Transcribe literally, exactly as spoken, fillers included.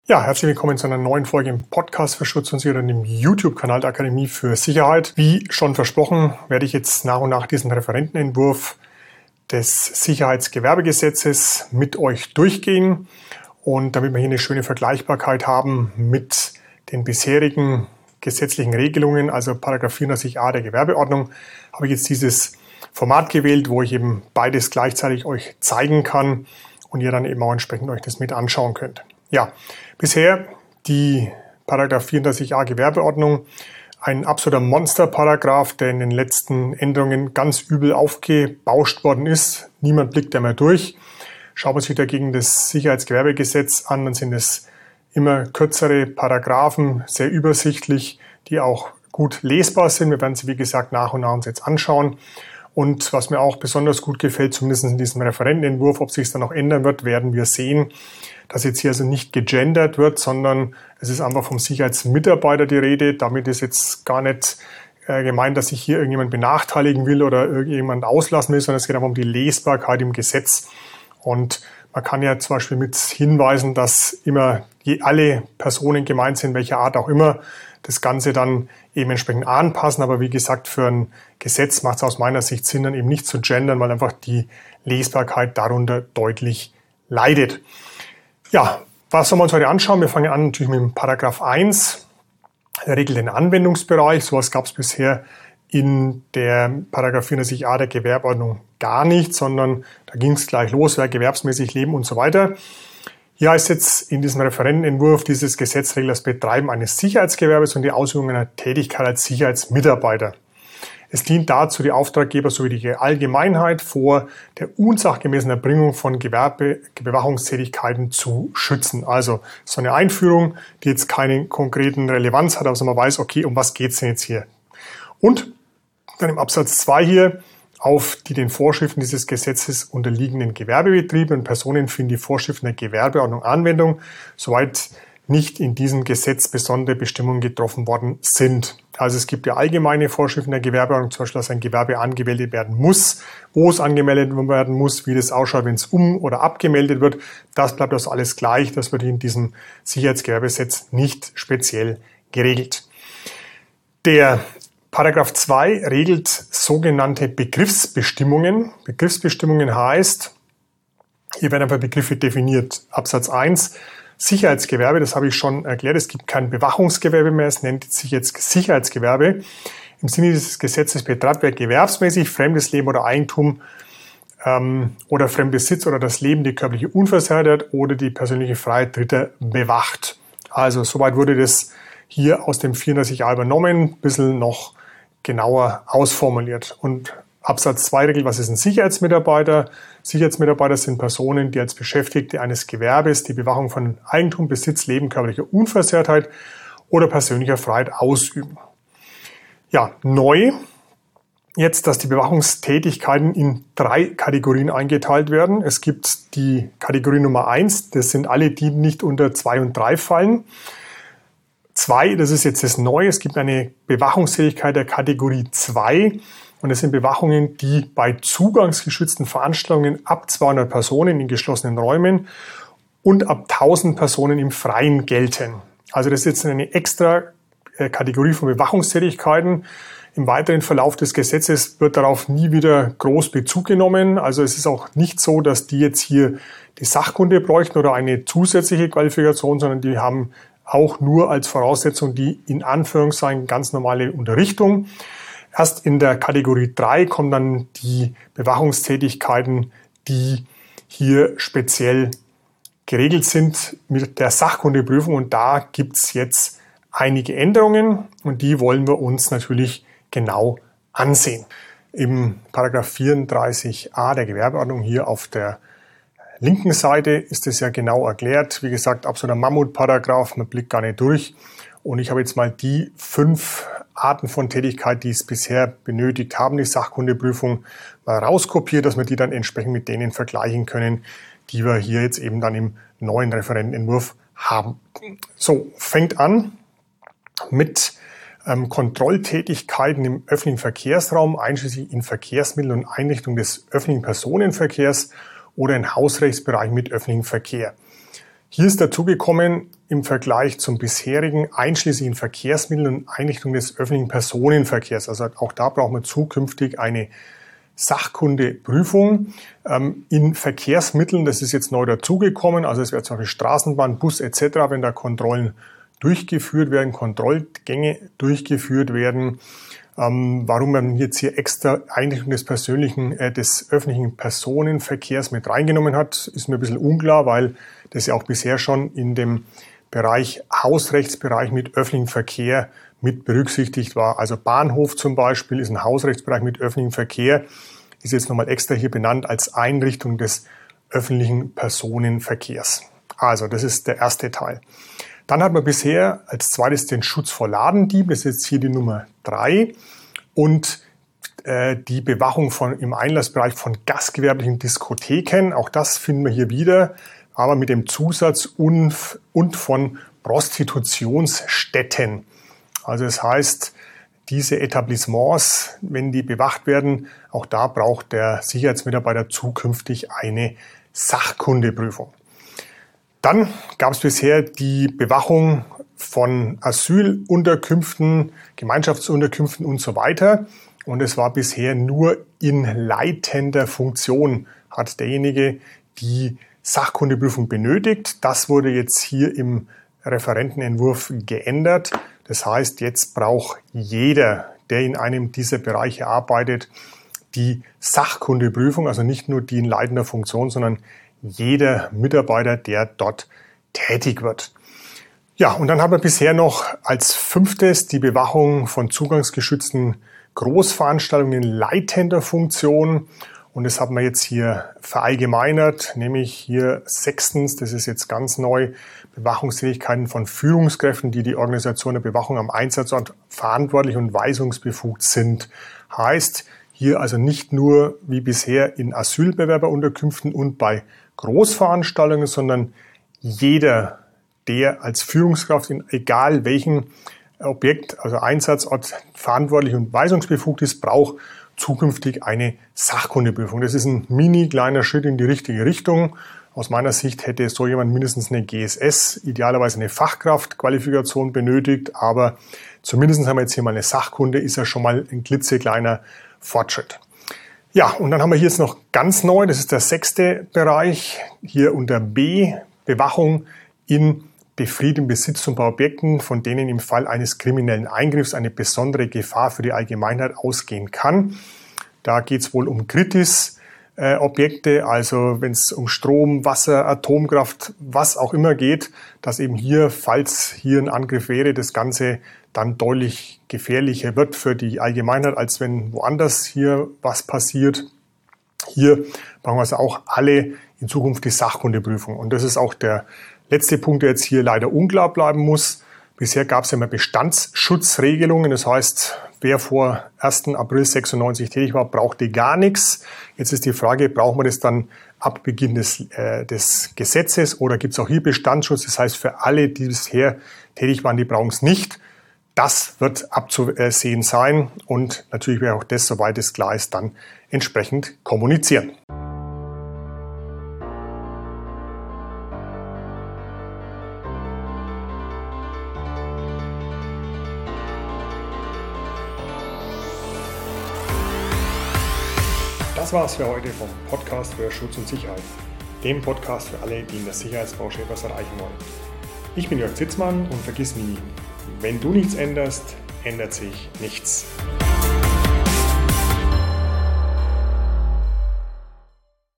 Ja, herzlich willkommen zu einer neuen Folge im Podcast für Schutz und Sicherheit und dem YouTube-Kanal der Akademie für Sicherheit. Wie schon versprochen, werde ich jetzt nach und nach diesen Referentenentwurf des Sicherheitsgewerbegesetzes mit euch durchgehen. Und damit wir hier eine schöne Vergleichbarkeit haben mit den bisherigen gesetzlichen Regelungen, also Paragraph vierunddreißig a der Gewerbeordnung, habe ich jetzt dieses Format gewählt, wo ich eben beides gleichzeitig euch zeigen kann und ihr dann eben auch entsprechend euch das mit anschauen könnt. Ja, bisher die Paragraph vierunddreißig a Gewerbeordnung, ein absoluter Monsterparagraph, der in den letzten Änderungen ganz übel aufgebauscht worden ist. Niemand blickt da mehr durch. Schaut man sich dagegen das Sicherheitsgewerbegesetz an, dann sind es immer kürzere Paragraphen, sehr übersichtlich, die auch gut lesbar sind. Wir werden sie, wie gesagt, nach und nach uns jetzt anschauen. Und was mir auch besonders gut gefällt, zumindest in diesem Referentenentwurf, ob sich es dann noch ändern wird, werden wir sehen, dass jetzt hier also nicht gegendert wird, sondern es ist einfach vom Sicherheitsmitarbeiter die Rede. Damit ist jetzt gar nicht äh, gemeint, dass ich hier irgendjemand benachteiligen will oder irgendjemand auslassen will, sondern es geht einfach um die Lesbarkeit im Gesetz. Und man kann ja zum Beispiel mit hinweisen, dass immer je, alle Personen gemeint sind, welcher Art auch immer, das Ganze dann eben entsprechend anpassen. Aber wie gesagt, für ein Gesetz macht es aus meiner Sicht Sinn, dann eben nicht zu gendern, weil einfach die Lesbarkeit darunter deutlich leidet. Ja, was sollen wir uns heute anschauen? Wir fangen an natürlich mit dem Paragraph eins. Der regelt den Anwendungsbereich. Sowas gab es bisher in der Paragraph vierunddreißig a der Gewerbeordnung gar nicht, sondern da ging es gleich los, wer gewerbsmäßig leben und so weiter. Hier heißt jetzt in diesem Referentenentwurf, dieses Gesetz regelt das Betreiben eines Sicherheitsgewerbes und die Ausübung einer Tätigkeit als Sicherheitsmitarbeiter. Es dient dazu, die Auftraggeber sowie die Allgemeinheit vor der unsachgemäßen Erbringung von Gewerbe Bewachungstätigkeiten zu schützen. Also so eine Einführung, die jetzt keine konkreten Relevanz hat, aber man weiß, okay, um was geht's denn jetzt hier? Und dann im Absatz zwei hier, auf die den Vorschriften dieses Gesetzes unterliegenden Gewerbebetriebe und Personen finden die Vorschriften der Gewerbeordnung Anwendung, soweit nicht in diesem Gesetz besondere Bestimmungen getroffen worden sind. Also es gibt ja allgemeine Vorschriften der Gewerbeordnung, zum Beispiel, dass ein Gewerbe angemeldet werden muss, wo es angemeldet werden muss, wie das ausschaut, wenn es um- oder abgemeldet wird. Das bleibt also alles gleich. Das wird in diesem Sicherheitsgewerbegesetz nicht speziell geregelt. Der Paragraph zwei regelt sogenannte Begriffsbestimmungen. Begriffsbestimmungen heißt, hier werden einfach Begriffe definiert. Absatz eins, Sicherheitsgewerbe, das habe ich schon erklärt. Es gibt kein Bewachungsgewerbe mehr, es nennt sich jetzt Sicherheitsgewerbe. Im Sinne dieses Gesetzes betreibt wer gewerbsmäßig fremdes Leben oder Eigentum ähm, oder Fremdbesitz oder das Leben, die körperliche Unversehrtheit oder die persönliche Freiheit Dritter bewacht. Also soweit wurde das hier aus dem vierunddreißig a übernommen, ein bisschen noch genauer ausformuliert. Und Absatz zwei regelt, was ist ein Sicherheitsmitarbeiter? Sicherheitsmitarbeiter sind Personen, die als Beschäftigte eines Gewerbes die Bewachung von Eigentum, Besitz, Leben, körperlicher Unversehrtheit oder persönlicher Freiheit ausüben. Ja, neu jetzt, dass die Bewachungstätigkeiten in drei Kategorien eingeteilt werden. Es gibt die Kategorie Nummer eins, das sind alle, die nicht unter zwei und drei fallen. Zwei, das ist jetzt das Neue, es gibt eine Bewachungstätigkeit der Kategorie zwei. Und das sind Bewachungen, die bei zugangsgeschützten Veranstaltungen ab zweihundert Personen in geschlossenen Räumen und ab tausend Personen im Freien gelten. Also das ist jetzt eine extra Kategorie von Bewachungstätigkeiten. Im weiteren Verlauf des Gesetzes wird darauf nie wieder groß Bezug genommen. Also es ist auch nicht so, dass die jetzt hier die Sachkunde bräuchten oder eine zusätzliche Qualifikation, sondern die haben auch nur als Voraussetzung die in Anführungszeichen ganz normale Unterrichtung. Erst in der Kategorie drei kommen dann die Bewachungstätigkeiten, die hier speziell geregelt sind mit der Sachkundeprüfung. Und da gibt's jetzt einige Änderungen und die wollen wir uns natürlich genau ansehen. Im Paragraph vierunddreißig a der Gewerbeordnung hier auf der linken Seite ist es ja genau erklärt. Wie gesagt, absoluter Mammutparagraph, man blickt gar nicht durch. Und ich habe jetzt mal die fünf Arten von Tätigkeit, die es bisher benötigt haben, die Sachkundeprüfung, mal rauskopiert, dass wir die dann entsprechend mit denen vergleichen können, die wir hier jetzt eben dann im neuen Referentenentwurf haben. So, fängt an mit ähm, Kontrolltätigkeiten im öffentlichen Verkehrsraum, einschließlich in Verkehrsmitteln und Einrichtungen des öffentlichen Personenverkehrs oder in Hausrechtsbereichen mit öffentlichem Verkehr. Hier ist dazugekommen im Vergleich zum bisherigen einschließlichen Verkehrsmitteln und Einrichtungen des öffentlichen Personenverkehrs. Also auch da brauchen wir zukünftig eine Sachkundeprüfung. Ähm, in Verkehrsmitteln, das ist jetzt neu dazugekommen, also es wäre zum Beispiel Straßenbahn, Bus et cetera, wenn da Kontrollen durchgeführt werden, Kontrollgänge durchgeführt werden. Ähm, warum man jetzt hier extra Einrichtung des persönlichen, äh, des öffentlichen Personenverkehrs mit reingenommen hat, ist mir ein bisschen unklar, weil das ja auch bisher schon in dem Bereich Hausrechtsbereich mit öffentlichem Verkehr mit berücksichtigt war. Also Bahnhof zum Beispiel ist ein Hausrechtsbereich mit öffentlichem Verkehr, ist jetzt nochmal extra hier benannt als Einrichtung des öffentlichen Personenverkehrs. Also das ist der erste Teil. Dann hat man bisher als zweites den Schutz vor Ladendieben, das ist jetzt hier die Nummer drei, und äh, die Bewachung von, im Einlassbereich von gastgewerblichen Diskotheken, auch das finden wir hier wieder, aber mit dem Zusatz und, und von Prostitutionsstätten. Also das heißt, diese Etablissements, wenn die bewacht werden, auch da braucht der Sicherheitsmitarbeiter zukünftig eine Sachkundeprüfung. Dann gab es bisher die Bewachung von Asylunterkünften, Gemeinschaftsunterkünften und so weiter. Und es war bisher nur in leitender Funktion, hat derjenige die Sachkundeprüfung benötigt. Das wurde jetzt hier im Referentenentwurf geändert. Das heißt, jetzt braucht jeder, der in einem dieser Bereiche arbeitet, die Sachkundeprüfung, also nicht nur die in leitender Funktion, sondern jeder Mitarbeiter, der dort tätig wird. Ja, und dann haben wir bisher noch als fünftes die Bewachung von zugangsgeschützten Großveranstaltungen in leitender Funktion. Und das haben wir jetzt hier verallgemeinert, nämlich hier sechstens, das ist jetzt ganz neu, Bewachungsfähigkeiten von Führungskräften, die die Organisation der Bewachung am Einsatzort verantwortlich und weisungsbefugt sind. Heißt, hier also nicht nur wie bisher in Asylbewerberunterkünften und bei Großveranstaltungen, sondern jeder, der als Führungskraft in egal welchem Objekt, also Einsatzort verantwortlich und weisungsbefugt ist, braucht zukünftig eine Sachkundeprüfung. Das ist ein mini kleiner Schritt in die richtige Richtung. Aus meiner Sicht hätte so jemand mindestens eine G S S, idealerweise eine Fachkraftqualifikation benötigt, aber zumindest haben wir jetzt hier mal eine Sachkunde, ist ja schon mal ein klitzekleiner Fortschritt. Ja, und dann haben wir hier jetzt noch ganz neu, das ist der sechste Bereich, hier unter B, Bewachung in befriedeten Besitztum bei Objekten, von denen im Fall eines kriminellen Eingriffs eine besondere Gefahr für die Allgemeinheit ausgehen kann. Da geht es wohl um Kritis-Objekte, also wenn es um Strom, Wasser, Atomkraft, was auch immer geht, dass eben hier, falls hier ein Angriff wäre, das Ganze dann deutlich gefährlicher wird für die Allgemeinheit, als wenn woanders hier was passiert. Hier brauchen wir also auch alle in Zukunft die Sachkundeprüfung. Und das ist auch der letzte Punkt, der jetzt hier leider unklar bleiben muss. Bisher gab es ja immer Bestandsschutzregelungen. Das heißt, wer vor ersten April sechsundneunzig tätig war, brauchte gar nichts. Jetzt ist die Frage, brauchen wir das dann ab Beginn des, äh, des Gesetzes oder gibt es auch hier Bestandsschutz? Das heißt, für alle, die bisher tätig waren, die brauchen es nicht. Das wird abzusehen sein und natürlich wäre auch das, soweit es klar ist, dann entsprechend kommunizieren. Das war's für heute vom Podcast für Schutz und Sicherheit, dem Podcast für alle, die in der Sicherheitsbranche etwas erreichen wollen. Ich bin Jörg Zitzmann und vergiss nie, wenn du nichts änderst, ändert sich nichts.